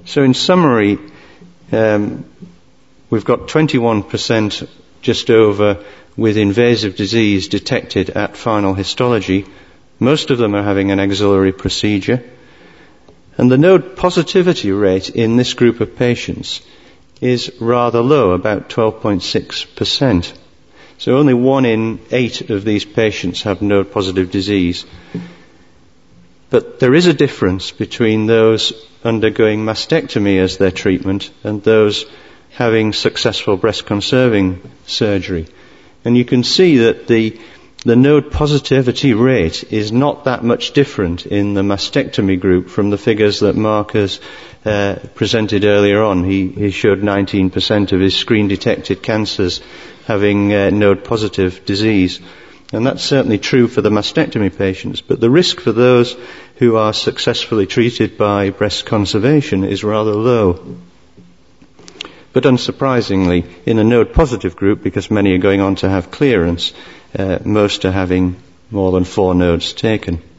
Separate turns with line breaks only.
So in summary, we've got 21% just over with invasive disease detected at final histology. Most of them are having an axillary procedure. And the node positivity rate in this group of patients is rather low, about 12.6%. So only 1 in 8 of these patients have node positive disease. But there is a difference between those undergoing mastectomy as their treatment and those having successful breast conserving surgery. And you can see that the node positivity rate is not that much different in the mastectomy group from the figures that Mark has presented earlier on. He showed 19% of his screen-detected cancers having node positive disease. And that's certainly true for the mastectomy patients, but the risk for those who are successfully treated by breast conservation is rather low. But unsurprisingly, in a node-positive group, because many are going on to have clearance, most are having more than 4 nodes taken.